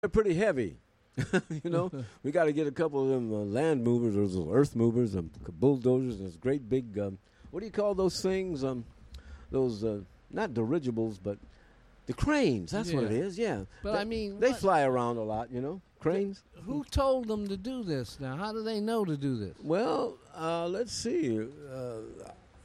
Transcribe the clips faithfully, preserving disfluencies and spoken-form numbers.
they're pretty heavy. you know, we got to get a couple of them uh, land movers or those earth movers, um, bulldozers, and those great big, um, what do you call those things? Um, those, uh, not dirigibles, but the cranes. That's yeah. what it is, yeah. But they, I mean, they what? fly around a lot, you know, cranes. Who told them to do this now? How do they know to do this? Well, uh, let's see. Uh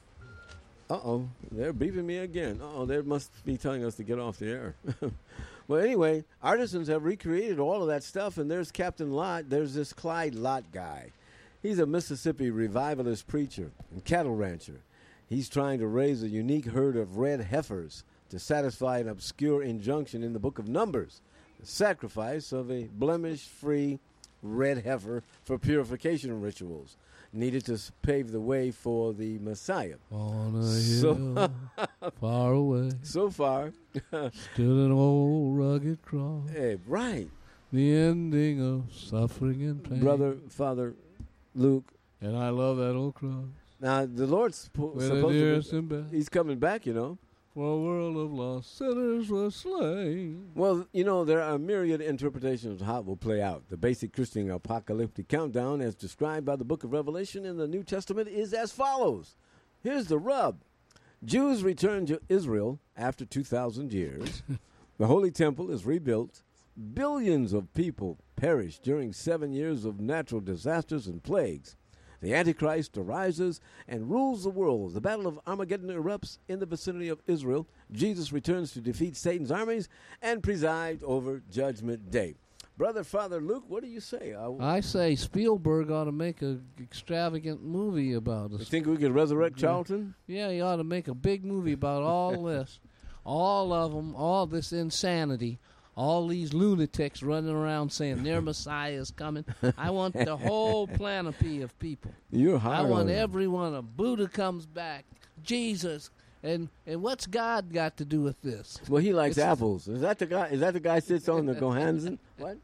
oh, they're beeping me again. Uh oh, they must be telling us to get off the air. Well, anyway, artisans have recreated all of that stuff, and there's Captain Lott. There's this Clyde Lott guy. He's a Mississippi revivalist preacher and cattle rancher. He's trying to raise a unique herd of red heifers to satisfy an obscure injunction in the book of Numbers, the sacrifice of a blemish-free red heifer for purification rituals, needed to pave the way for the Messiah. On a So- hill far away So far, stood an old rugged cross, hey, right, the ending of suffering and pain. Brother, Father Luke. And I love that old cross. Now, the Lord's po- Where the supposed dearest to and best be, he's coming back, you know. for a world of lost sinners was slain. Well, you know, there are myriad interpretations of how it will play out. The basic Christian apocalyptic countdown, as described by the book of Revelation in the New Testament, is as follows. Here's the rub. Jews return to Israel after two thousand years. The Holy Temple is rebuilt. Billions of people perish during seven years of natural disasters and plagues. The Antichrist arises and rules the world. The Battle of Armageddon erupts in the vicinity of Israel. Jesus returns to defeat Satan's armies and preside over Judgment Day. Brother, Father Luke, what do you say? I, I say Spielberg ought to make an extravagant movie about you us. think we could resurrect Charlton? Yeah, he ought to make a big movie about all this. All of them, all this insanity. All these lunatics running around saying their Messiah is coming. I want the whole panoply of people. You're I hard want on him. everyone. A Buddha comes back, Jesus, and and what's God got to do with this? Well, he likes It's- apples. Is that the guy? Is that the guy sits on the Gohansen? What?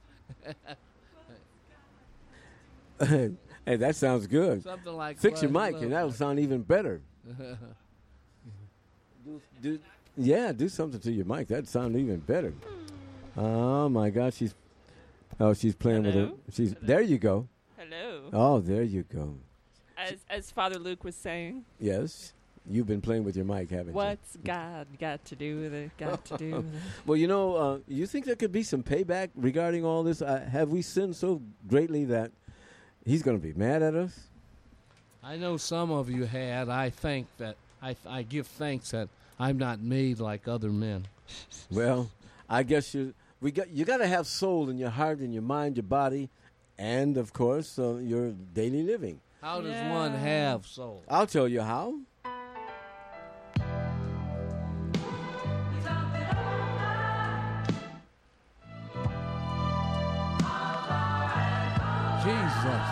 Hey, that sounds good. Something like Fix your Blood mic, Love. and that'll sound even better. do, yeah, do something to your mic. That'd sound even better. Oh my God, she's oh she's playing Hello? with it. She's there. You go. Hello. Oh, there you go. As as Father Luke was saying, Yes, you've been playing with your mic, haven't what's God got to do with it? Got to do with it? you? Well, you know, uh, you think there could be some payback regarding all this? Uh, have we sinned so greatly that he's going to be mad at us? I know some of you had. I think that I I give thanks that I'm not made like other men. Well, I guess you we got you got to have soul in your heart, and your mind, your body, and of course uh, your daily living. How does Yeah. one have soul? I'll tell you how. Jesus.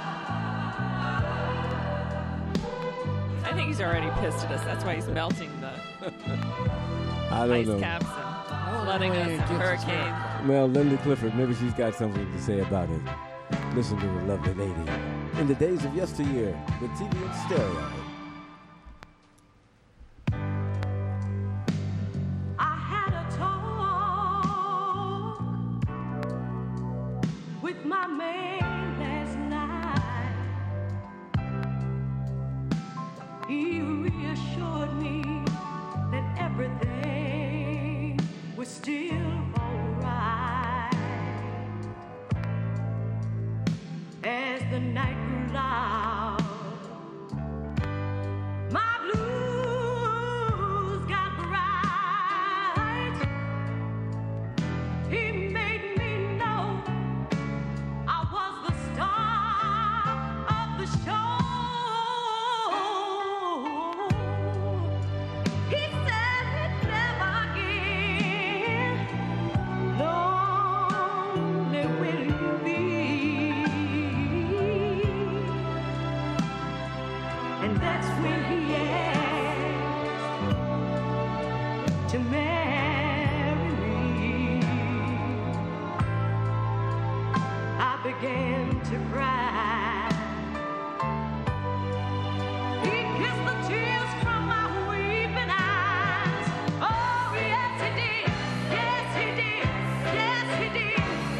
I think he's already pissed at us. That's why he's melting the I don't ice know. caps and I don't flooding know us where in it gets its hurricanes. Well, Linda Clifford, maybe she's got something to say about it. Listen to the lovely lady. In the days of yesteryear, with T V and stereo. I had a talk with my man last night. He reassured me that everything was still alright. As the night grew loud, my blues got bright. He made me know I was the star of the show. He said he'd never again lonely will you be. And that's when he asked to marry me. I began to cry. He kissed the tears from my weeping eyes. Oh, yes, he did. Yes, he did. Yes, he did.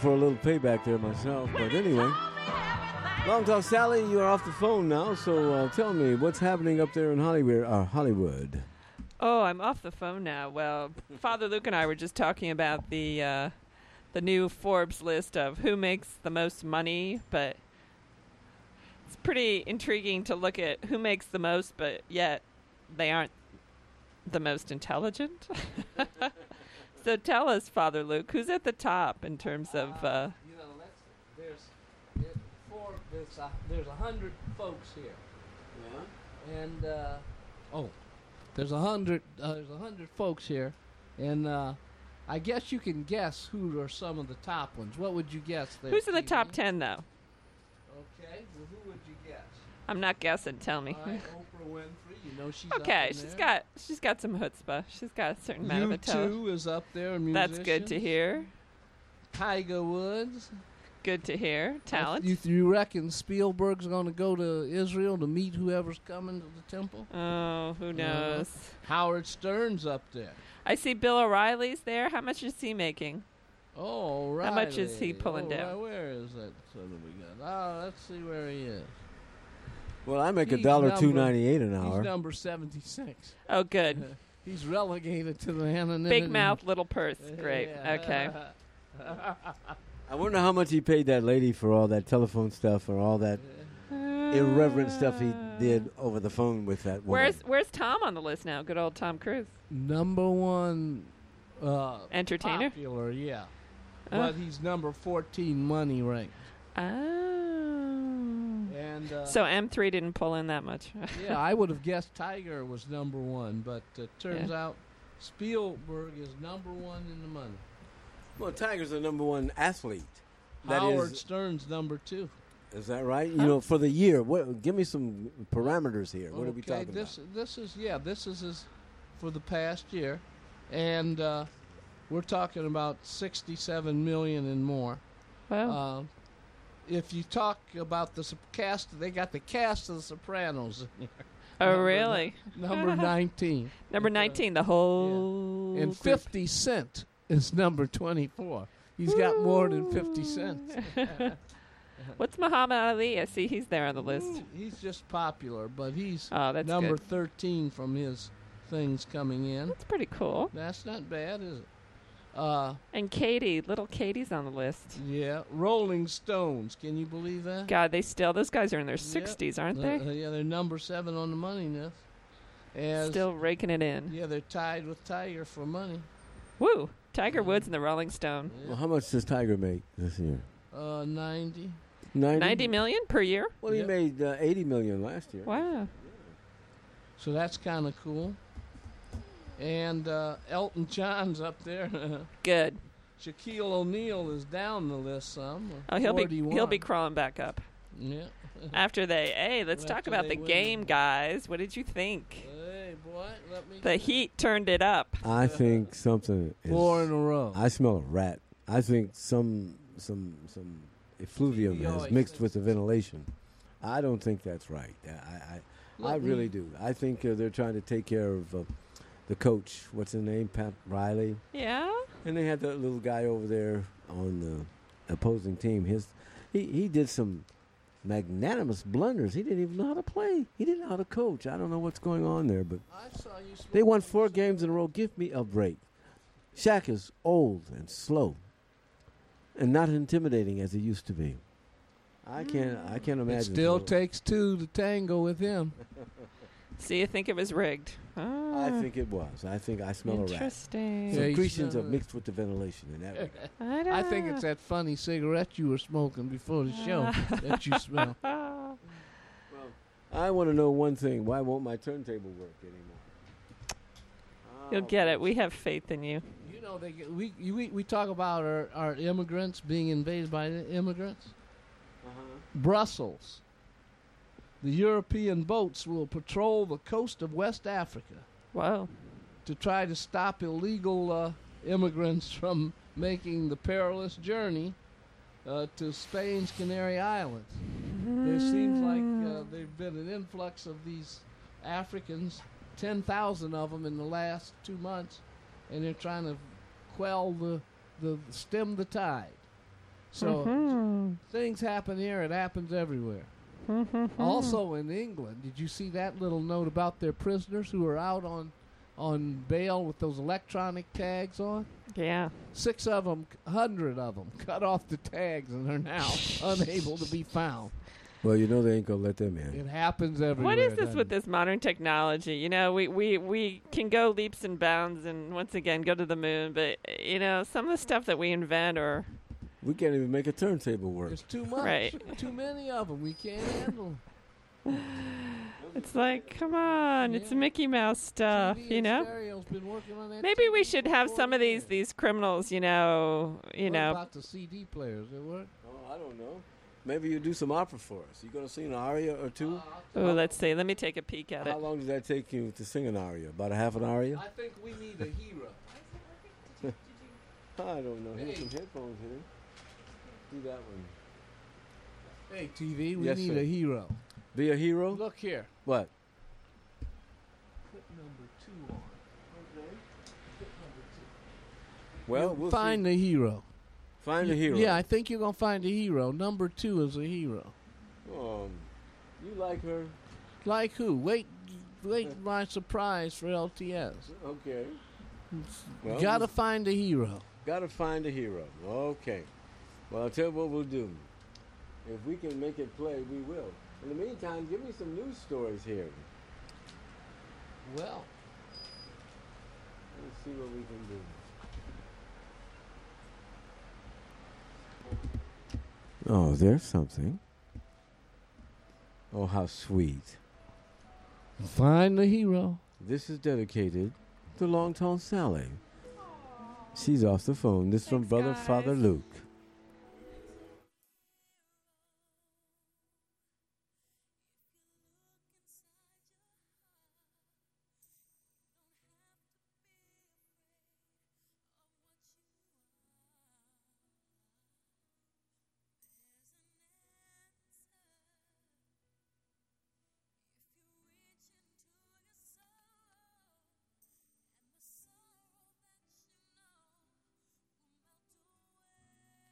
for a little payback there myself. But anyway, Long Talk Sally, you are off the phone now. So uh, tell me, what's happening up there in Hollywood? Uh, Hollywood. Oh, I'm off the phone now. Well, Father Luke and I were just talking about the uh, the new Forbes list of who makes the most money, but it's pretty intriguing to look at who makes the most, but yet they aren't the most intelligent. So tell us, Father Luke, who's at the top in terms of... Uh, you know, let's, there's it, four, there's a, there's a hundred folks here. Yeah. And, uh, oh, there's a hundred, uh, there's a hundred folks here. And, uh, I guess you can guess who are some of the top ones. What would you guess there? who's in the T V? top ten, though? Okay, well, who would you guess? I'm not guessing. Tell me. All right, Oprah Winfrey, you know she's Okay, up in she's there. got she's got some chutzpah. She's got a certain amount of U intelligence. two is up there, That's good to musicians. hear. Tiger Woods. Good to hear. Talent. You, you reckon Spielberg's going to go to Israel to meet whoever's coming to the temple? Oh, who knows? Howard Stern's up there. I see Bill O'Reilly's there. How much is he making? Oh, right. How much is he pulling down? Where is that son of a gun? Oh, let's see where he is. Well, I make a He's dollar number- two ninety eight an hour. He's number seventy-six. Oh, good. He's relegated to the anonymity. Big mouth, little purse. Great. Yeah. Okay. I wonder how much he paid that lady for all that telephone stuff or all that irreverent stuff he did over the phone with that woman. Where's Where's Tom on the list now? Good old Tom Cruise. Number one uh, Entertainer? popular, yeah. Oh. But he's number fourteen money ranked. Oh. And uh, So M three didn't pull in that much. yeah, I would have guessed Tiger was number one, but it turns Yeah. out Spielberg is number one in the money. Well, Tiger's the number one athlete. That Howard is, Stern's number two. is that right? You know, for the year. What? Give me some parameters here. What are we Okay, talking this, about? This is yeah, this is his for the past year, and uh, we're talking about sixty-seven million and more. Well, Uh, if you talk about the Sop- cast, they got the cast of The Sopranos in here. oh, number really? ni- number nineteen. Number nineteen, the whole. And group. fifty Cent is number twenty-four. He's got more than fifty cents. What's Muhammad Ali? I see he's there on the list. He's just popular, but he's Oh, that's number good. thirteen from his things coming in. That's pretty cool. That's not bad, is it? Uh, And Katie, little Katie's on the list. yeah. Rolling Stones. Can you believe that? God, they still, those guys are in their Yep. sixties, aren't Uh, they? uh, yeah, they're number seven on the money list. As, Still raking it in. Yeah, they're tied with Tiger for money. Woo! Tiger Woods and the Rolling Stone. Well, how much does Tiger make this year? Uh, ninety. ninety? ninety million per year? Well, he Yep. made uh, eighty million last year. Wow. So that's kind of cool. And uh, Elton John's up there. Good. Shaquille O'Neal is down the list some. Oh, he'll be forty-one. he'll be crawling back up Yeah. after they. Hey, let's After talk about they the win game, the- guys. What did you think? Hey, boy, let me. The Heat turned it up. I think something is. Four in a row. I smell a rat. I think some some some effluvium He has always mixed thinks with the ventilation. I don't think that's right. I I, I, I Let me- really do. I think uh, they're trying to take care of uh, the coach. What's his name? Pat Riley. Yeah. And they had that little guy over there on the opposing team. His he, he did some magnanimous blunders. He didn't even know how to play. He didn't know how to coach. I don't know what's going on there, but I saw you they won smoking four some- games in a row. Give me a break. Shaq is old and slow and not intimidating as he used to be. I can't I can't imagine. It still so- takes two to tango with him. So you think it was rigged? Ah, I think it was. I think I smell a rat. interesting. Yeah, you Secretions smell have it. mixed with the ventilation in that. regard. I, don't I think it's that funny cigarette you were smoking before the show that you smell. know. I want to know one thing. Why won't my turntable work anymore? You'll Oh, get it. We have faith in you. You know, they get, we, you, we we talk about our, our immigrants being invaded by the immigrants. Uh-huh. Brussels. The European boats will patrol the coast of West Africa Whoa. to try to stop illegal uh, immigrants from making the perilous journey uh, to Spain's Canary Islands. There seems like uh, there's been an influx of these Africans, ten thousand of them in the last two months, and they're trying to quell the, the stem the tide. So Mhm. things happen here. It happens everywhere. Mhm. Also in England, did you see that little note about their prisoners who are out on on bail with those electronic tags on? Yeah. Six of them, hundred of them, cut off the tags and are now unable to be found. Well, you know they ain't gonna let them in. It happens everywhere. What is this doesn't with it? this modern technology? You know, we, we, we can go leaps and bounds and once again go to the moon, but you know, some of the stuff that we invent or We can't even make a turntable work. There's too much. Right. Too many of them. We can't handle. it's like, come on, it's Yeah. Mickey Mouse stuff, T V you and know? Stereo's been working on that Maybe T we V should for have forty some of these years. these criminals, you know, you What know. about the C D players? They work. Oh, I don't know. Maybe you do some opera for us. You gonna sing an aria or two? Oh, let's see. Let me take a peek at it. How long does that take you to sing an aria? About a half an aria? I think we need a hero. I don't know. Here's Hey. some headphones here. Do that one. Hey, T V, we Yes, need sir. a hero. Be a hero? Look here. What? Put number two on. Well, You'll we'll find see. the hero. Find a You- hero. Yeah, I think you're gonna find a hero. Number two is a hero. Um, you like her? Like who? Wait, wait, my surprise for L T S. Okay. Well, Gotta we- find a hero. Gotta find a hero. Okay. Well, I'll tell you what we'll do. If we can make it play, we will. In the meantime, give me some news stories here. Well, Let's see what we can do. Oh, there's something. Oh, how sweet. find the hero. This is dedicated to Long Tall Sally. She's off the phone. This from Thanks, Brother guys. Father Luke. Sorrow that you know will melt away.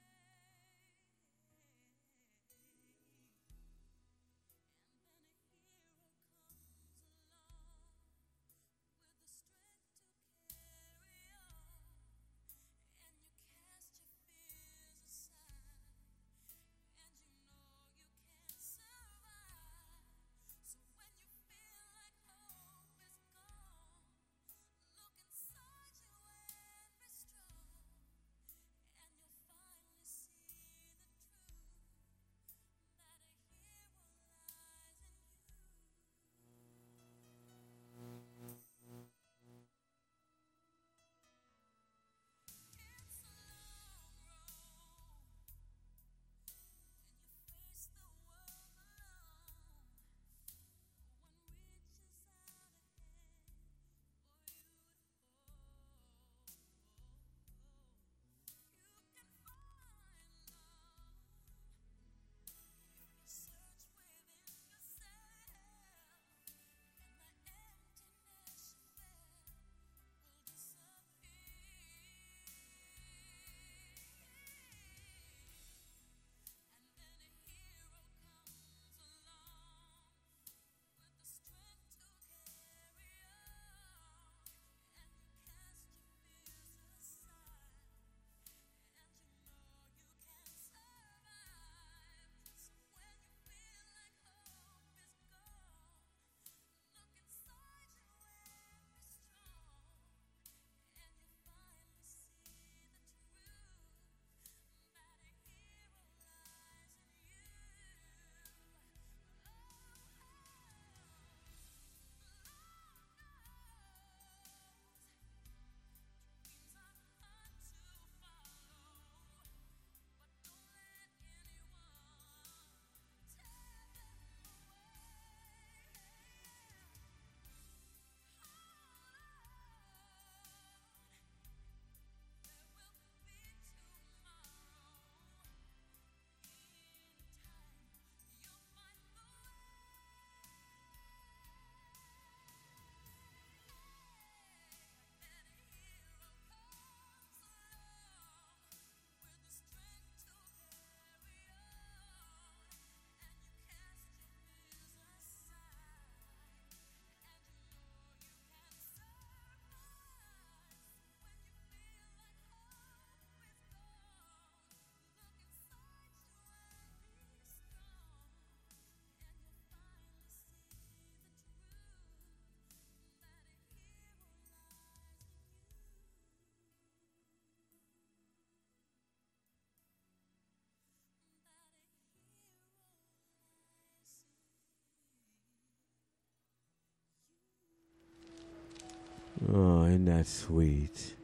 Oh, isn't that sweet?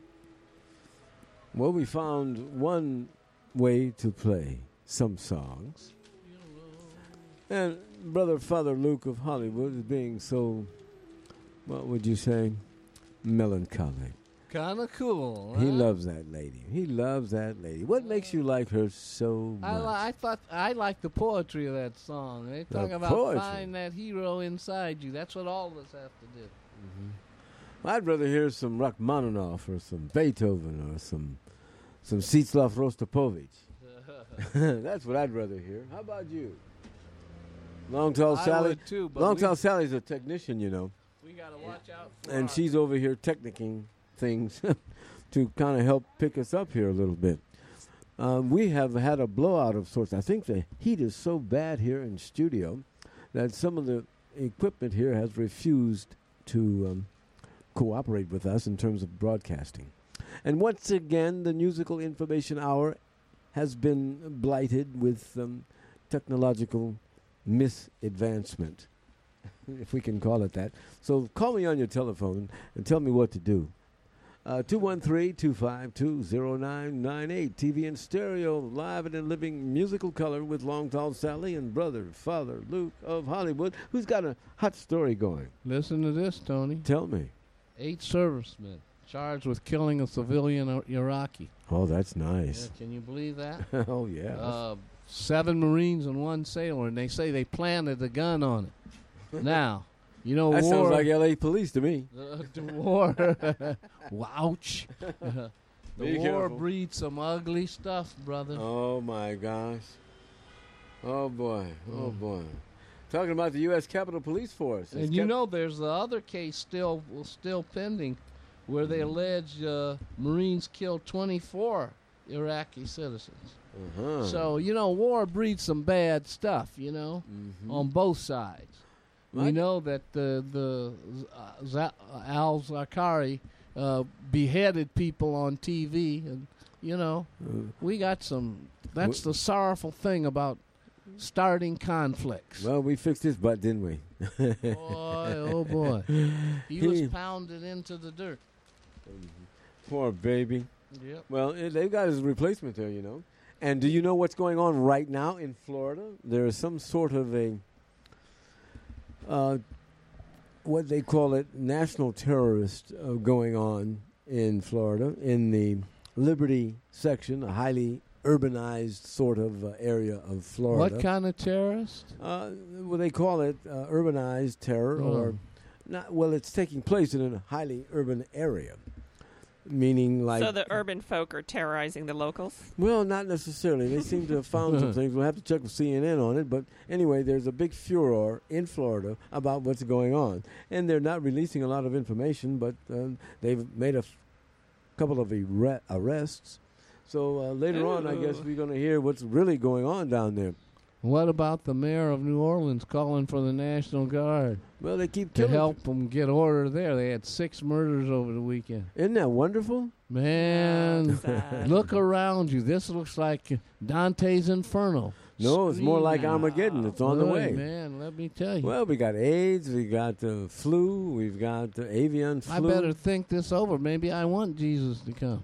Well, we found one way to play some songs. And Brother Father Luke of Hollywood is being so, what would you say, melancholic. Kind of cool. He huh? loves that lady. He loves that lady. What makes you like her so much? I, li- I thought I like the poetry of that song. They talk The about poetry. find that hero inside you. That's what all of us have to do. Mm-hmm. I'd rather hear some Rachmaninoff or some Beethoven or some some Sitzlav Rostropovich. That's what I'd rather hear. How about you? Long Tall I Sally. would too, but Long we, Tall Sally's a technician, you know, we got to watch out for and our- she's over here technicking things to kind of help pick us up here a little bit. Um, we have had a blowout of sorts. I think the heat is so bad here in studio that some of the equipment here has refused to um, cooperate with us in terms of broadcasting. And once again, the Musical Information Hour has been blighted with um, technological misadvancement, if we can call it that. So call me on your telephone and tell me what to do. Uh, two one three, two five two, zero nine nine eight. T V and stereo, live and in living musical color with Long Tall Sally and Brother Father Luke of Hollywood, who's got a hot story going. Listen to this, Tony. Tell me. Eight servicemen charged with killing a civilian Ir- Iraqi. Oh, that's Yeah, nice. can you believe that? Oh, yeah. Uh, seven Marines and one sailor, and they say they planted the gun on it. Now, you know, that war, sounds like L A police to me. the, the war, wouch. the Be war careful. breeds some ugly stuff, brother. Oh, my gosh. Oh, boy. Oh, Mm. boy. Talking about the U S Capitol Police Force. It's And you kept- know, there's the other case still still pending, where they allege uh, Marines killed twenty-four Iraqi citizens. Uh-huh. So you know, war breeds some bad stuff. You know, Mhm. on both sides. We Right. know that the the uh, Z- Al Zakari uh, beheaded people on T V, and you know, Uh, we got some. That's the sorrowful thing about starting conflicts. well, we fixed his butt, didn't we? Boy, oh boy, he was He- pounded into the dirt. Poor baby. Yep. Well, eh, they've got his replacement there, you know. And do you know what's going on right now in Florida? There is some sort of a, uh, what they call it, national terrorist uh, going on in Florida, in the Liberty section, a highly urbanized sort of uh, area of Florida. What kind of terrorist? Uh, well, they call it uh, urbanized terror, Oh. or not. Well, it's taking place in a highly urban area, meaning like. so the urban folk are terrorizing the locals. Well, not necessarily. They seem to have found some things. We'll have to check with C N N on it. But anyway, there's a big furor in Florida about what's going on, and they're not releasing a lot of information. But um, they've made a f- couple of arre- arrests. So uh, later on, I guess Ooh. we're going to hear what's really going on down there. What about the mayor of New Orleans calling for the National Guard Well, they keep to killing. help them get order there? They had six murders over the weekend. Isn't that wonderful? Man, Sad. look around you. This looks like Dante's Inferno. No, it's more like Screaming. Armageddon. It's on the Boy, way. man. Let me tell you. Well, we got AIDS, we got the flu, we've got the avian I flu. better think this over. Maybe I want Jesus to come.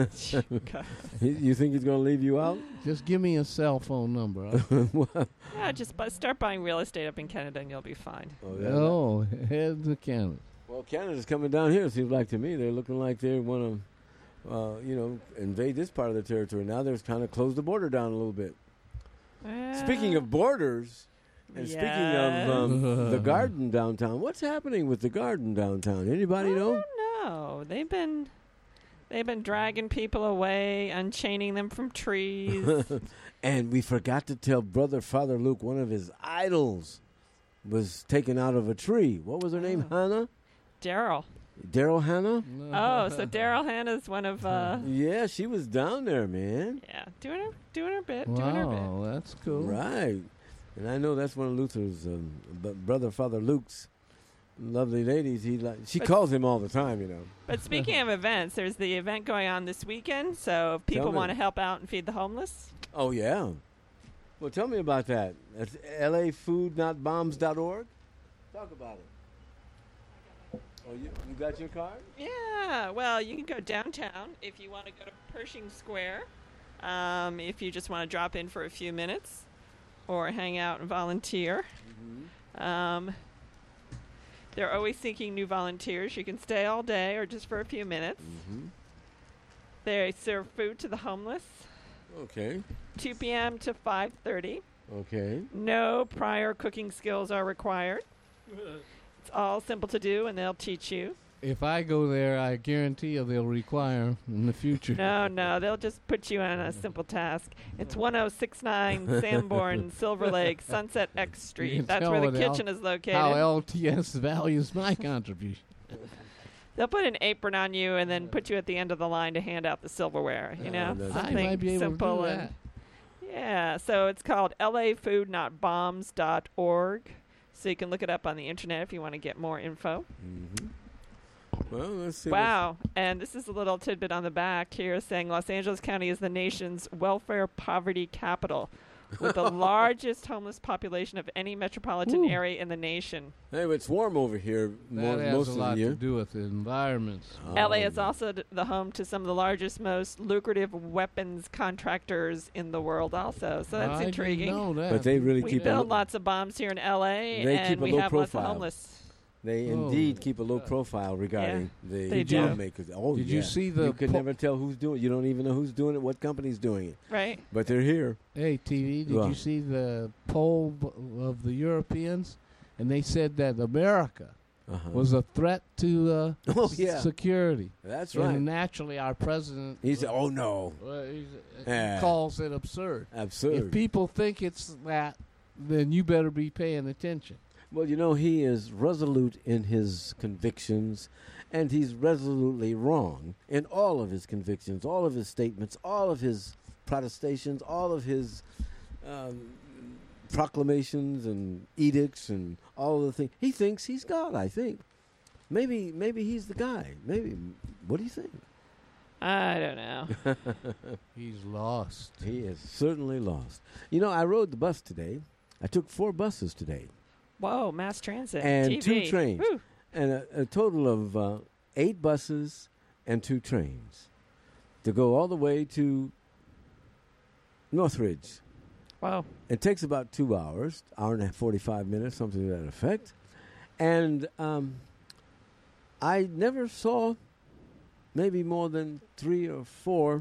You- You think he's going to leave you out? Just give me a cell phone number. Huh? Yeah, just bu- start buying real estate up in Canada and you'll be fine. Oh, yeah. Oh, head to Canada. Well, Canada's coming down here. It seems like to me they're looking like they want to, uh, you know, invade this part of the territory. Now they're kind of close the border down a little bit. Speaking of borders, and speaking of um, the garden downtown, what's happening with the garden downtown? Anybody I know? don't know. They've been they've been dragging people away, unchaining them from trees. And we forgot to tell Brother Father Luke one of his idols was taken out of a tree. What was her name? Oh. Hannah? Daryl. Daryl Hannah? Oh, so Daryl Hannah's one of uh Yeah, she was down there, man. yeah, doing her doing her bit, doing her bit. Wow, that's cool. Right. And I know that's one of Luther's, um, b- Brother Father Luke's lovely ladies. He like She But- calls him all the time, you know. But speaking of events, there's the event going on this weekend. So if people Tell me. want to help out and feed the homeless, Oh, yeah. Well, tell me about that. That's L A food not bombs dot org. Talk about it. Oh, you, you got your card? Yeah, well, you can go downtown if you want to go to Pershing Square, um, if you just want to drop in for a few minutes or hang out and volunteer. Mm-hmm. Um, they're always seeking new volunteers. You can stay all day or just for a few minutes. Mm-hmm. They serve food to the homeless, Okay. two p.m. to five thirty. Okay. No prior cooking skills are required. It's all simple to do, and they'll teach you. If I go there, I guarantee you they'll require in the future. No, no, they'll just put you on a simple task. It's one oh six nine Sanborn, Silver Lake, Sunset X You Street. can That's tell where the what L- kitchen is located. How L T S values my contribution. They'll put an apron on you and then put you at the end of the line to hand out the silverware. You Oh, know, that's I something might be able simple to do and that. yeah. So it's called L A Food Not Bombs dot org. So you can look it up on the internet if you want to get more info. Mm-hmm. Well, let's see. Wow. And this is a little tidbit on the back here saying Los Angeles County is the nation's welfare poverty capital with the largest homeless population of any metropolitan Ooh. area in the nation. Hey, it's warm over here mo- That has most a of lot the year. to do with the environments. L A Um, is also d- the home to some of the largest, most lucrative weapons contractors in the world also. So that's I didn't intriguing. know that. But they really We keep a build lo- lots of bombs here in L A, They and keep a we low have lots of profile. homeless. They Oh. indeed keep a low profile regarding the they do. bomb makers. Oh, Did yeah. you see the You could po- never tell who's doing it. You don't even know who's doing it, what company's doing it. Right? But they're here. Hey, T V, did Well. you see the poll b- of the Europeans? And they said that America Uh-huh. was a threat to uh, Oh, s- yeah. security. That's And right. naturally, our president He said, oh, no. uh, he's- uh, Yeah. calls it absurd. Absurd. If people think it's that, then you better be paying attention. Well, you know, he is resolute in his convictions, and he's resolutely wrong in all of his convictions, all of his statements, all of his protestations, all of his um, proclamations and edicts and all of the things. He thinks he's God, I think. Maybe maybe he's the guy. Maybe. What do you think? I don't know. He's lost. He is certainly lost. You know, I rode the bus today. I took four buses today. Whoa, mass transit. And T V. two trains. Whew. And a, a total of uh, eight buses and two trains to go all the way to Northridge. Wow. It takes about two hours, hour and a forty-five minutes, something to that effect. And um, I never saw maybe more than three or four,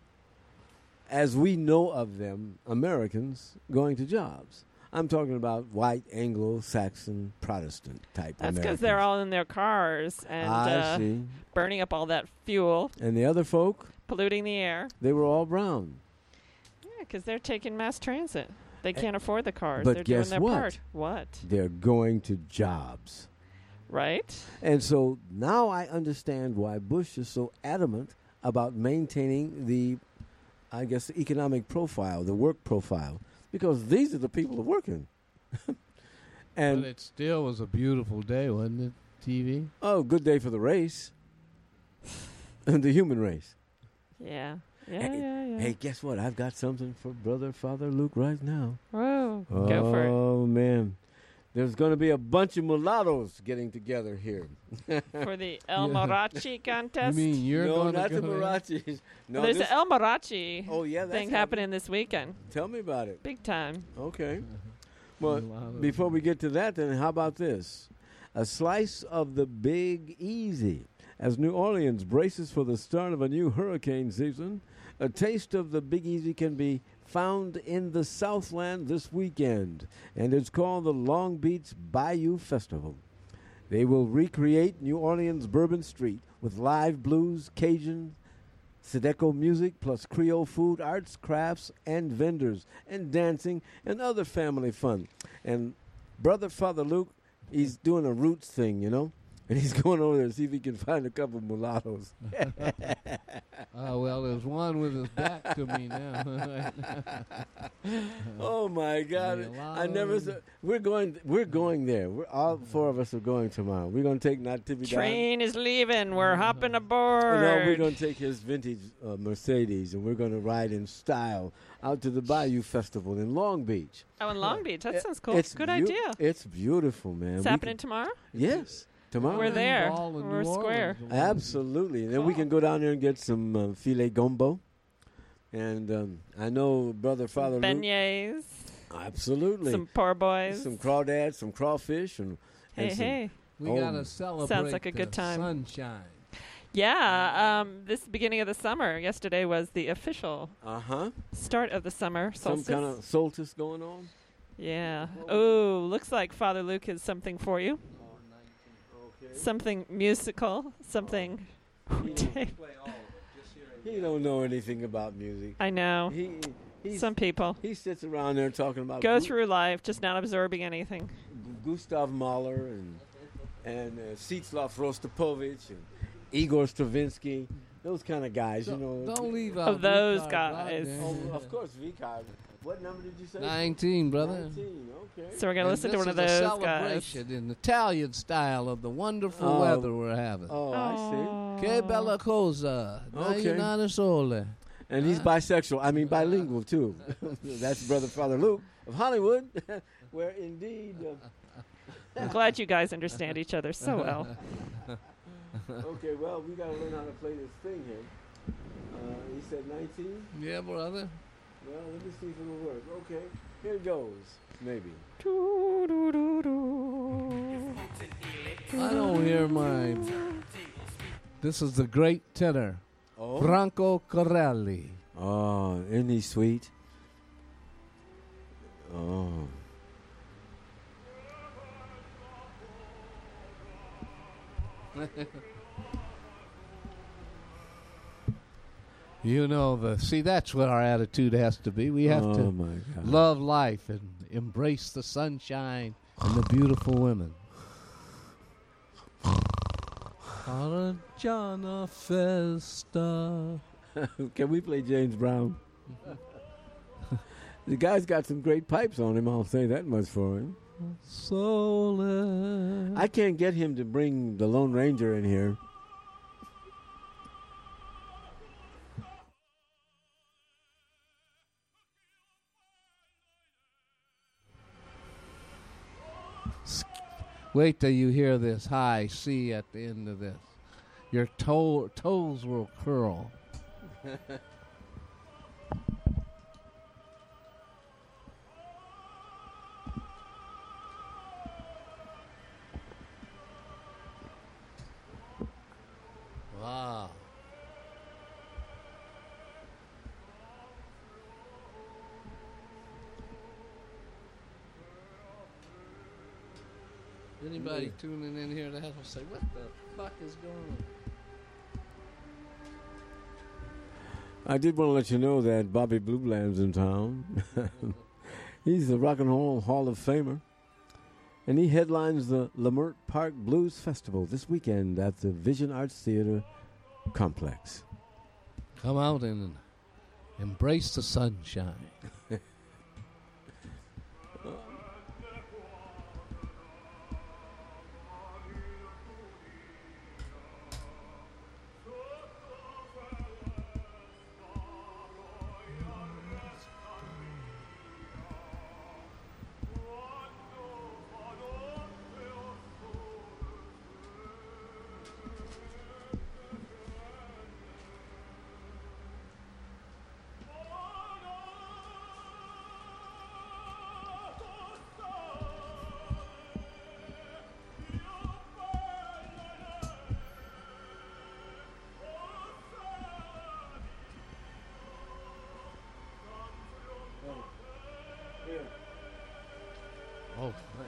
as we know of them, Americans going to jobs. I'm talking about white, Anglo-Saxon, Protestant type That's because Americans. they're all in their cars and I uh, see. burning up all that fuel, And the other folk, polluting the air. they were all brown. Yeah, because they're taking mass transit. They can't afford the cars. but they're guess doing their what? part. What? They're going to jobs. Right? And so now I understand why Bush is so adamant about maintaining the, I guess, the economic profile, the work profile, because these are the people who are working. and, But it still was a beautiful day, wasn't it, T V? oh, good day for the race, the human race. Yeah. Yeah, Hey, yeah, yeah. Hey, guess what? I've got something for Brother Father Luke right now. Whoa. Go for it. Oh, man. There's going to be a bunch of mulattoes getting together here. For the El Yeah. Marachi You contest? mean you're no, going not to the go there? Marachis. No, There's this- an El Marachi oh, yeah, that's thing happening this weekend. Tell me about it. Big time. Okay. Well, Mulatto. before we get to that, then how about this? A slice of the Big Easy. As New Orleans braces for the start of a new hurricane season, a taste of the Big Easy can be found in the Southland this weekend, and it's called the Long Beach Bayou Festival. They will recreate New Orleans Bourbon Street with live blues, Cajun, Zydeco music, plus Creole food, arts, crafts, and vendors, and dancing, and other family fun. And Brother Father Luke, he's doing a roots thing, you know? And he's going over there to see if he can find a couple mulattoes. Oh, well, there's one with his back to me now. Oh my God! Mulatto. I never. Saw, we're going. We're going there. We're all four of us are going tomorrow. We're going to take Natividad. Train is leaving. We're hopping Oh, aboard. no, we're going to take his vintage uh, Mercedes, and we're going to ride in style out to the Bayou Festival in Long Beach. Oh, in Long Beach. That It- sounds cool. It's Good beau- idea. It's beautiful, man. It's We happening can- tomorrow? Yes. Tomorrow? We're there. Ball in We're New square. Orleans. Absolutely. And then we can go down there and get some uh, filet gumbo. And um, I know Brother Father Luke. Beignets. Absolutely. Some poor boys. Some crawdads, some crawfish. and, and hey, some, hey. We Oh. gotta celebrate Sounds like a the good time. sunshine. Yeah, um, this beginning of the summer. Yesterday was the official Uh-huh. start of the summer solstice. Some kind of solstice going on. Yeah. Oh, looks like Father Luke has something for you. Okay. Something musical. Something. He don't know anything about music. I know. He he's, Some people he sits around there talking about go Gu- through life just not absorbing anything. Gustav Mahler and and uh, Sitzlav Rostropovich and Igor Stravinsky, those kind of guys, you know. Don't leave out Of those Richard guys. Wagner. Oh, of course, Vicar. What number did you say? Nineteen, brother. Nineteen. Okay. So we're gonna And listen to this one of is a those guys. celebration in Italian style of the wonderful Oh. weather we're having. Oh, I Che bella cosa, Okay. okay. Not a sole. see. And he's bisexual. I mean, bilingual too. That's Brother Father Luke of Hollywood, where indeed. Uh, I'm glad you guys understand each other so well. okay, well, we got to learn how to play this thing here. Uh, he said nineteen. Yeah, brother. Well, let me see if it'll work. Okay, here it goes. Maybe. I don't hear my. This is the great tenor, Oh. Franco Corelli. Oh, isn't he sweet? Oh. You know the. See, that's what our attitude has to be. We have oh to my God. love life and embrace the sunshine and the beautiful women. Arjana Festa. Can we play James Brown? The guy's got some great pipes on him. I'll say that much for him. Sole. I can't get him to bring the Lone Ranger in here. Wait till you hear this high C at the end of this. Your toe, toes will curl. Wow. Anybody tuning in here to have will say, what the fuck is going on? I did want to let you know that Bobby Blue Bland's in town. He's the Rock and Roll Hall of Famer. And he headlines the Lamert Park Blues Festival this weekend at the Vision Arts Theater Complex. Come out and embrace the sunshine. Oh, nice.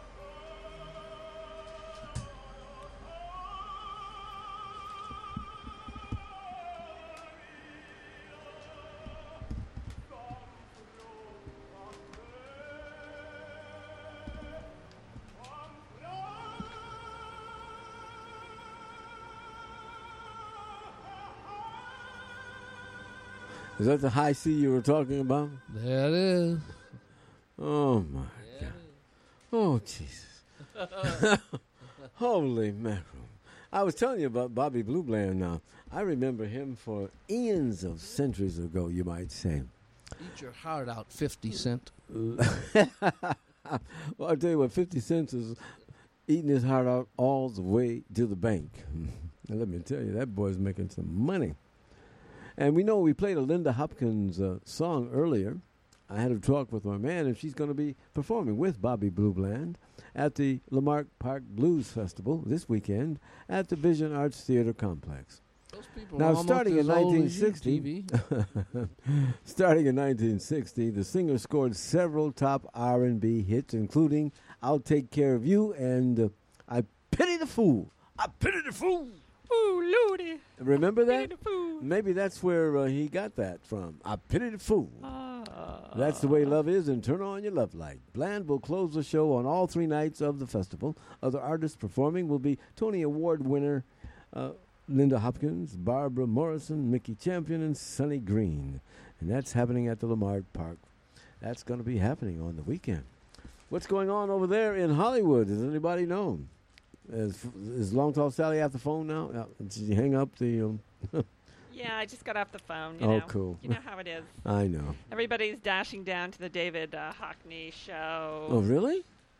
Is that the high C you were talking about? There it is. Oh, my God. Oh, Jesus. Holy mackerel. I was telling you about Bobby Blue Bland now. I remember him for eons of centuries ago, you might say. Eat your heart out, fifty Cent. Well, I'll tell you what, fifty cents is eating his heart out all the way to the bank. And let me tell you, that boy's making some money. And we know we played a Linda Hopkins uh, song earlier. I had a talk with my man, and she's going to be performing with Bobby Blue Bland at the Lamarck Park Blues Festival this weekend at the Vision Arts Theater Complex. Those people Now, are almost starting in as old nineteen as you, sixty, T V. starting in nineteen sixty, the singer scored several top R and B hits, including "I'll Take Care of You" and uh, "I Pity the Fool." I pity the fool. Ooh, Lordy. Remember that? Pity the fool. Maybe that's where uh, he got that from. I pity the fool. Ah. That's the way love is, and turn on your love light. Bland will close the show on all three nights of the festival. Other artists performing will be Tony Award winner uh, Linda Hopkins, Barbara Morrison, Mickey Champion, and Sonny Green. And that's happening at the Lamarck Park. That's going to be happening on the weekend. What's going on over there in Hollywood? Does anybody know? Is, is Long Tall Sally at the phone now? Uh, Did you hang up the... Um Yeah, I just got off the phone. You Oh, know. cool. You know how it is. I know. Everybody's dashing down to the David uh, Hockney show. Oh, really?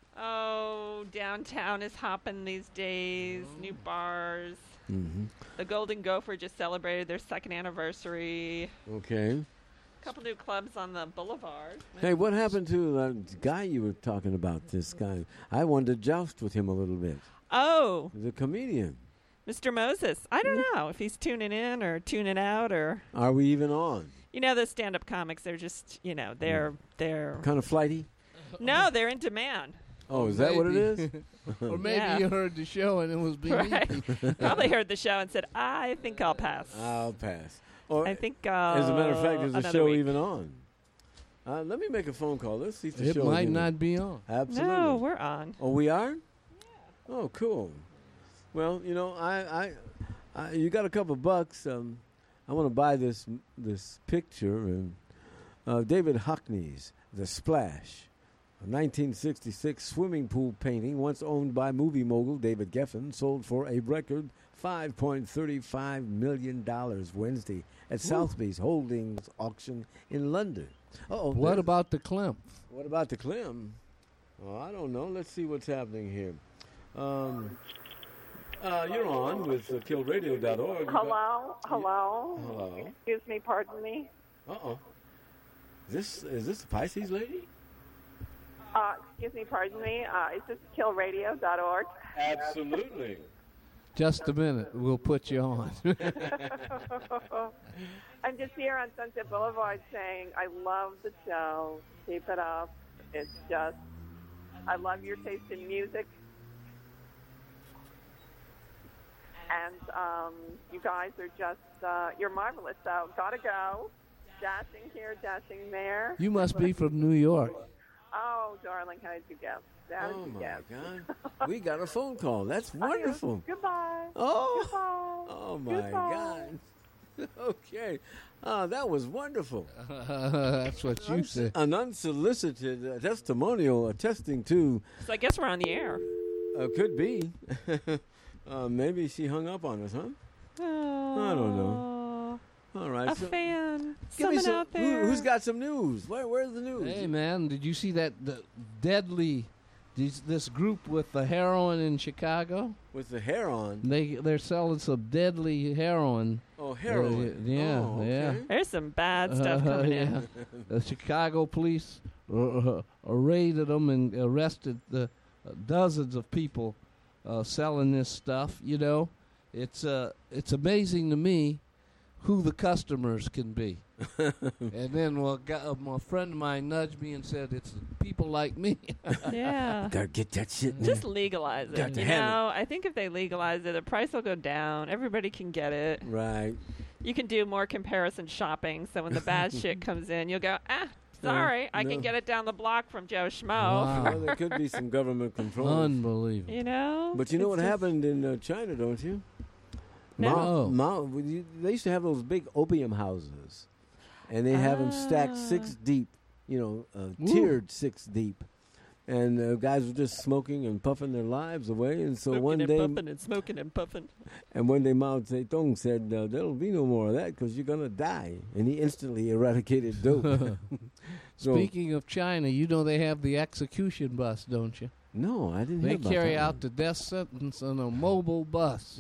Oh, downtown is hopping these days. New bars. Mm-hmm. The Golden Gopher just celebrated their second anniversary. Okay. A couple new clubs on the boulevard. Hey, what happened to that guy you were talking about, this guy? I wanted to joust with him a little bit. Oh, The comedian. Mister Moses. I don't know if he's tuning in or tuning out or... Are we even on? You know, the stand-up comics, they're just, you know, they're... they're Kind of flighty? No, they're in demand. Oh, is that what it Maybe. is? Or maybe Yeah. you heard the show and it was being Right. Probably heard the show and said, I think I'll pass. I'll pass. Or, I think uh, as a matter of fact, is the another show week. even on? Uh, let me make a phone call. Let's see if the It show is might even- not be on. Absolutely. No, we're on. Oh, we are? Yeah. Oh, cool. Well, you know, I, I, I you got a couple bucks. Um, I want to buy this this picture and uh, David Hockney's The Splash, a nineteen sixty-six swimming pool painting once owned by movie mogul David Geffen, sold for a record five point three five million dollars Wednesday at Sotheby's Holdings auction in London. Uh-oh. What there- about the Klemp? What about the Clem? Oh, I don't know. Let's see what's happening here. Um, uh, you're on with uh, kill radio dot org. You got- Hello, hello. Hello. Excuse me, pardon me. Uh-oh. This, is this the Pisces lady? Uh, excuse me, pardon me. Uh, is this kill radio dot org? Absolutely. Just a minute. We'll put you on. I'm just here on Sunset Boulevard saying I love the show. Keep it up. It's just, I love your taste in music. And um, you guys are just, uh, you're marvelous. So, gotta go. Dashing here, dashing there. You must be from New York. Oh, darling, how did you guess? How did Oh, you my guess? God. We got a phone call. That's wonderful. Goodbye. Oh. Goodbye. Oh, my Goodbye. God. Okay. Uh, that was wonderful. That's what you said. An unsolicited uh, testimonial attesting to, So I guess we're on the air. uh, could be. uh, maybe she hung up on us, huh? I don't know. All right. A so fan. give me Someone some, out who, there. who's got some news? Where, where's the news? Hey, man, did you see that the deadly, these, this group with the heroin in Chicago? With the hair on. They, they're selling some deadly heroin. Oh, heroin. Uh, yeah, Oh, okay. yeah. There's some bad stuff Uh, coming yeah. in. The Chicago police uh, uh, raided them and arrested the uh, dozens of people uh, selling this stuff. You know, it's uh, it's amazing to me who the customers can be. And then well, got, um, a friend of mine nudged me and said, "It's people like me." Yeah. Gotta get that shit. Just legalize Got it. to You have know, I think if they legalize it, the price will go down. Everybody can get it. Right. You can do more comparison shopping. So when the bad shit comes in, you'll go, ah, sorry, I no. can get it down the block from Joe Schmo. Wow. Well, there could be some government control. Unbelievable. You know? But you know It's what just- happened in uh, China, don't you? No. Mao, Mao, when you- they used to have those big opium houses, and they have them stacked six Ah. deep, you know, uh, Ooh. tiered six deep. And uh, guys were just smoking and puffing their lives away. And so Smoking one and day, puffing and smoking and puffing. and one day Mao Zedong said, uh, "There'll be no more of that because you're gonna die." And he instantly eradicated dope. So- Speaking of China, you know they have the execution bus, don't you? No, I didn't hear They about carry that out one. the death sentence on a mobile bus.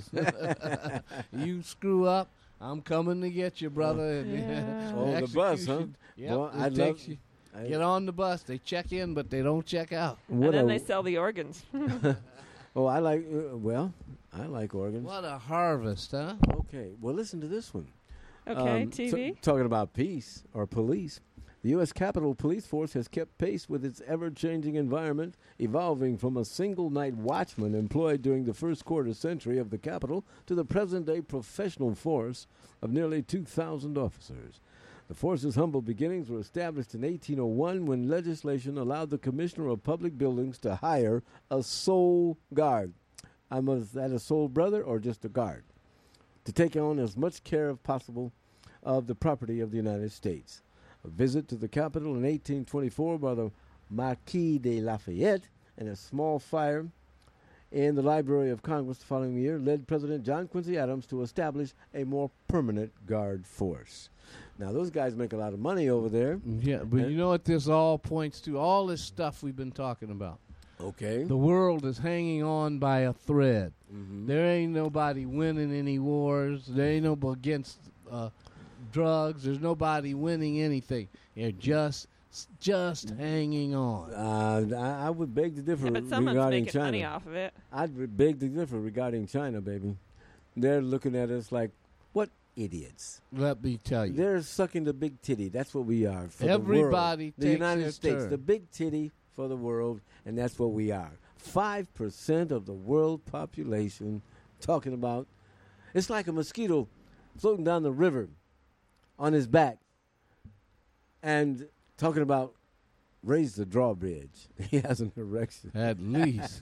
You screw up, I'm coming to get you, brother. And Yeah. Oh, the bus, huh? execution- Yep, Well, it I takes love- you. I- Get on the bus. They check in, but they don't check out. What and then a- they sell the organs. Oh, I like. Uh, well, I like organs. What a harvest, huh? Okay. Well, listen to this one. Okay, Um, T so- V. talking about peace or police, the U S. Capitol Police Force has kept pace with its ever-changing environment, evolving from a single-night watchman employed during the first quarter century of the Capitol to the present-day professional force of nearly two thousand officers. The force's humble beginnings were established in eighteen oh one when legislation allowed the Commissioner of Public Buildings to hire a sole guard. I'm is that a sole brother or just a guard? To take on as much care as possible of the property of the United States. A visit to the Capitol in eighteen twenty-four by the Marquis de Lafayette and a small fire in the Library of Congress the following year led President John Quincy Adams to establish a more permanent guard force. Now, those guys make a lot of money over there. Yeah, but And- you know what this all points to? All this stuff we've been talking about. Okay. The world is hanging on by a thread. Mhm. There ain't nobody winning any wars. There ain't nobody against uh, drugs. There's nobody winning anything. They're just just hanging on. Uh, I, I would beg to differ Yeah, but someone's regarding making China. money off of it. I'd re- beg to differ regarding China, baby. They're looking at us like, what idiots? Let me tell you. They're sucking the big titty. That's what we are for the world. Everybody The takes United their States, turn. the big titty for the world, and that's what we are. Five percent of the world population talking about. It's like a mosquito floating down the river on his back and talking about raise the drawbridge. He has an erection. At least.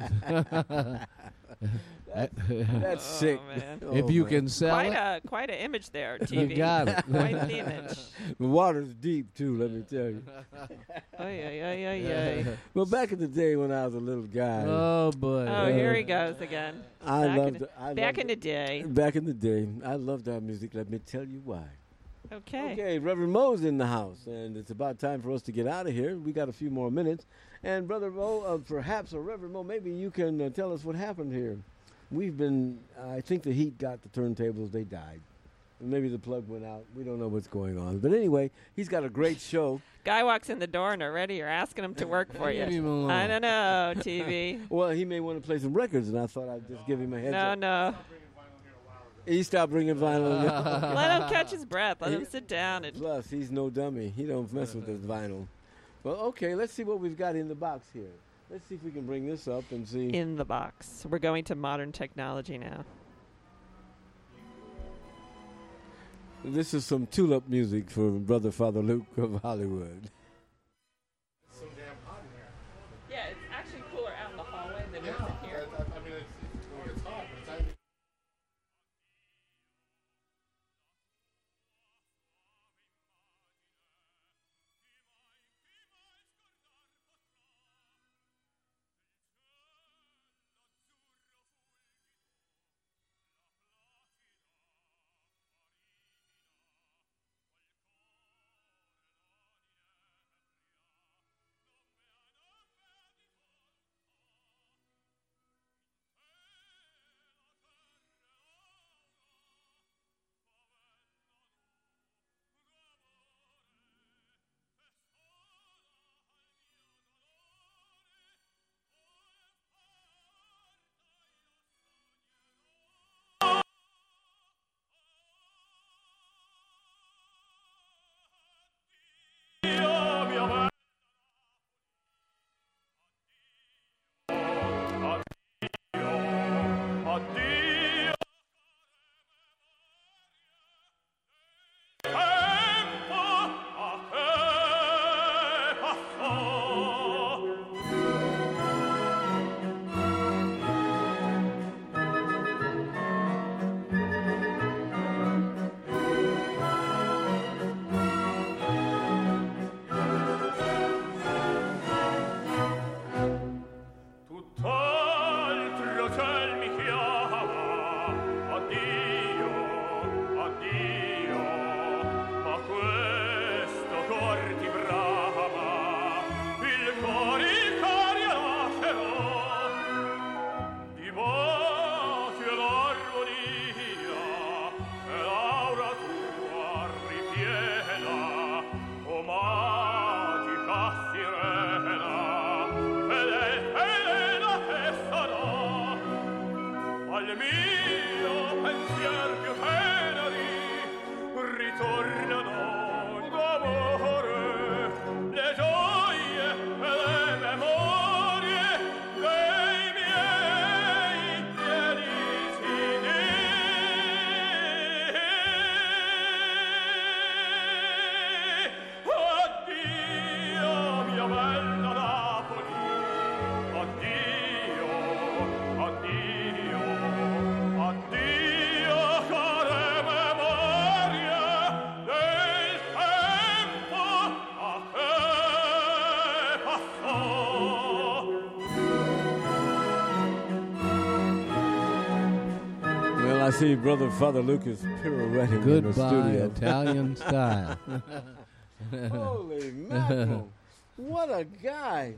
That's Oh, sick. man. if Oh, you man. can sell Quite it, a quite an image there, T V. you got it. Quite the image. The water's deep too, let me tell you. Oh yeah, yeah, yeah, yeah. Well, back in the day when I was a little guy, Oh, boy. Oh, here he goes again. I back loved. in, I back loved in the day. Back in the day, I loved our music. Let me tell you why. Okay. Okay, Reverend Mo's in the house, and it's about time for us to get out of here. We got a few more minutes, and Brother Mo, uh, perhaps, or Reverend Mo, maybe you can uh, tell us what happened here. We've been. I think the heat got the turntables. They died. Maybe the plug went out. We don't know what's going on. But anyway, he's got a great show. Guy walks in the door and already you're asking him to work for Leave you. him alone. I don't know, T V. Well, he may want to play some records, and I thought I'd just give him a heads No, up. no. He stopped bringing vinyl. Let him catch his breath. Let him sit down and Plus, he's no dummy. He don't mess with his vinyl. Well, okay, let's see what we've got in the box here. Let's see if we can bring this up and see. in the box. We're going to modern technology now. This is some tulip music for Brother Father Luke of Hollywood. Yeah, it's actually cooler out in the hallway than it is in here. Well, I see Brother Father Lucas pirouetting in the Goodbye, studio. Italian style. Holy mackerel! What a guy!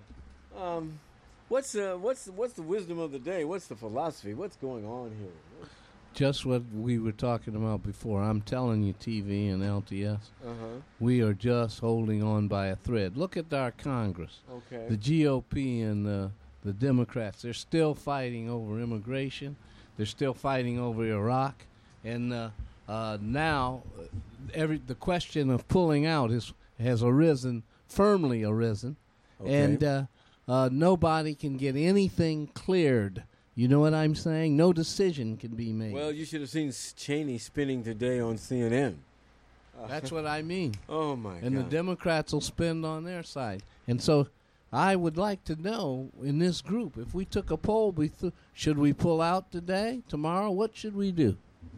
Um, what's uh, what's what's the wisdom of the day? What's the philosophy? What's going on here? Just what we were talking about before. I'm telling you, T V and L T S, Uh-huh. we are just holding on by a thread. Look at our Congress. Okay. The G O P and the, the Democrats, they're still fighting over immigration. They're still fighting over Iraq. And uh, uh, now uh, every the question of pulling out is has arisen, firmly arisen. Okay. And uh, uh, nobody can get anything cleared. You know what I'm saying? No decision can be made. Well, you should have seen Cheney spinning today on C N N. Uh, That's what I mean. Oh my And God! the Democrats will spend on their side. And so I would like to know in this group, if we took a poll, we th- should we pull out today, tomorrow? What should we do?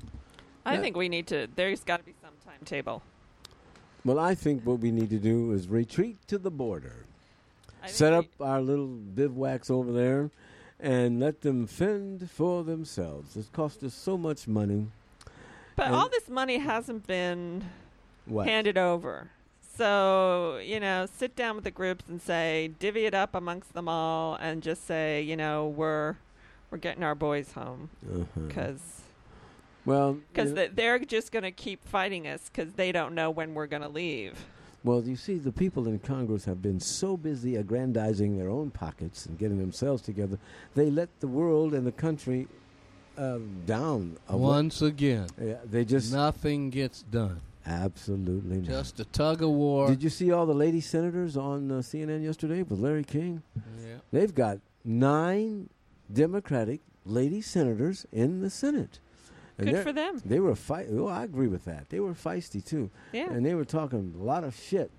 I Yeah. think we need to. There's got to be some timetable. Well, I think what we need to do is retreat to the border, I think set we- up our little bivouacs over there, and let them fend for themselves. It's cost us so much money. But and- all this money hasn't been What? handed over. So, you know, sit down with the groups and say, divvy it up amongst them all and just say, you know, we're we're getting our boys home Uh-huh. because Well, you know- they're just going to keep fighting us because they don't know when we're going to leave. Well, you see, the people in Congress have been so busy aggrandizing their own pockets and getting themselves together, they let the world and the country uh, down. a wa- Once again, Yeah, they just nothing gets done. absolutely not. Just a tug of war. Did you see all the lady senators on uh, C N N yesterday with Larry King? Yeah. They've got nine Democratic lady senators in the Senate. And Good they're- for them. They were fight. Oh, I agree with that. They were feisty too. Yeah. And they were talking a lot of shit.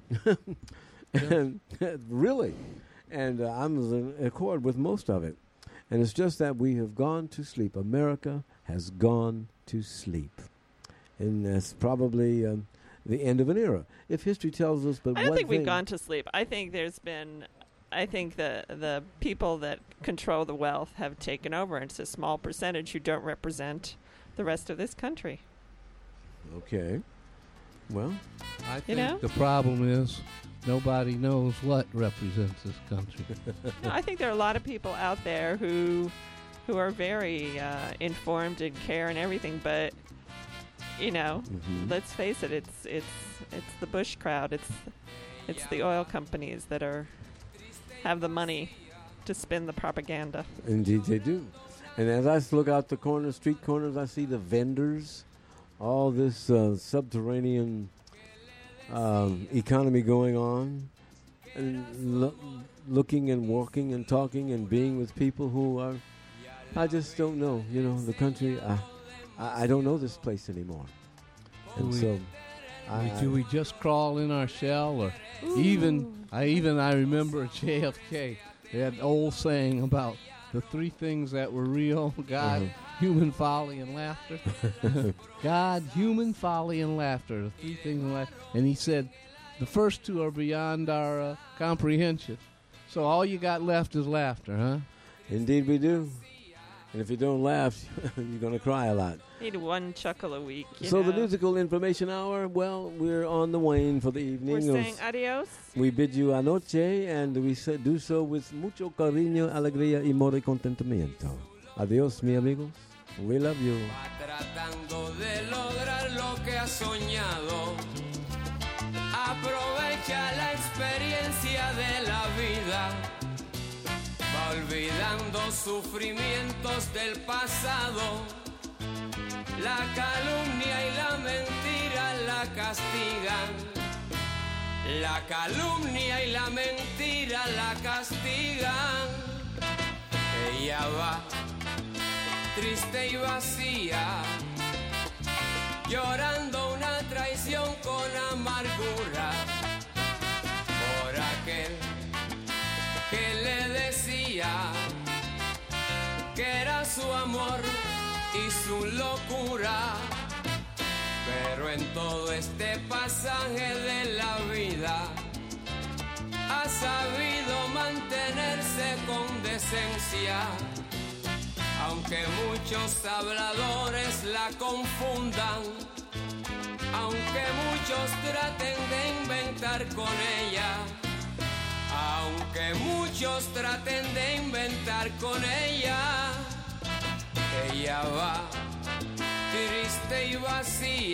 and really. And uh, I'm in accord with most of it. And it's just that we have gone to sleep. America has gone to sleep. And that's probably um, the end of an era. If history tells us but I don't one think we've thing- gone to sleep. I think there's been, I think the the people that control the wealth have taken over. It's a small percentage who don't represent the rest of this country. Okay. Well, I think know? the problem is nobody knows what represents this country. No, I think there are a lot of people out there who who are very uh, informed and care and everything, but you know, mhm. let's face it, it's it's it's the Bush crowd. It's it's the oil companies that are have the money to spin the propaganda. Indeed, they do. And as I look out the corner, street corners, I see the vendors, all this uh, subterranean um, economy going on, and lo- looking and walking and talking and being with people who are, I just don't know. You know, the country, I, I, I don't know this place anymore. And We- so, I, We- do we just crawl in our shell, or even I even I remember J F K. They had an old saying about the three things that were real: God, Uh-huh. human folly, and laughter. God, human folly, and laughter. The three things in life. And he said, the first two are beyond our uh, comprehension. So all you got left is laughter, huh? indeed we do. And if you don't laugh, you're going to cry a lot. Need one chuckle a week. You So the know? musical information hour, well, we're on the wane for the evening. We're Of- saying adios. We bid you anoche, and we sa- do so with mucho cariño, alegría y more contentamiento. Adiós, mi amigos. We love you. Va tratando de lograr lo que ha soñado. Aprovecha la experiencia de la vida. Va olvidando sufrimientos del pasado. La calumnia y la mentira la castigan. La calumnia y la mentira la castigan. Ella va triste y vacía, llorando una traición con amargura por aquel que le decía que era su amor y su locura. Pero en todo este pasaje de la vida ha sabido mantenerse con decencia, aunque aunque muchos habladores la confundan, aunque muchos traten de inventar con ella, aunque muchos traten de inventar con ella, ella va triste y vacía.